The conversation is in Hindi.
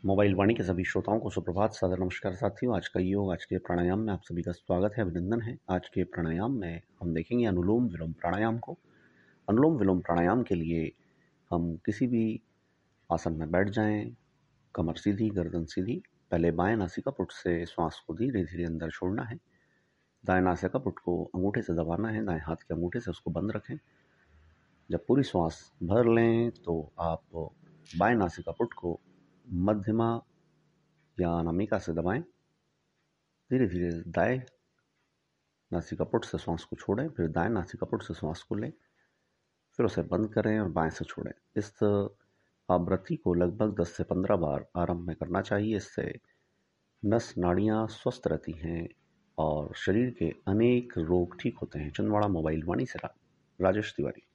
मोबाइल वाणी के सभी श्रोताओं को सुप्रभात, सादर नमस्कार साथियों। आज का योग, आज के प्राणायाम में आप सभी का स्वागत है, अभिनंदन है। आज के प्राणायाम में हम देखेंगे अनुलोम विलोम प्राणायाम को। अनुलोम विलोम प्राणायाम के लिए हम किसी भी आसन में बैठ जाएं, कमर सीधी, गर्दन सीधी। पहले बाएं नासिकापुट से श्वास को धीरे धीरे अंदर छोड़ना है। दाएं नासिकापुट को अंगूठे से दबाना है, दाएं हाथ के अंगूठे से उसको बंद रखें। जब पूरी श्वास भर लें तो आप बाएं नासिकापुट को मध्यमा या अनामिका से दबाएं। धीरे धीरे दाएं नासिकापुट से श्वास को छोड़ें, फिर दाएं नासिकापुट से श्वास को लें, फिर उसे बंद करें और बाएं से छोड़ें। इस आवृत्ति को लगभग 10 से 15 बार आरंभ में करना चाहिए। इससे नस नाड़ियां स्वस्थ रहती हैं और शरीर के अनेक रोग ठीक होते हैं। छिंदवाड़ा मोबाइल वाणी से राजेश तिवारी।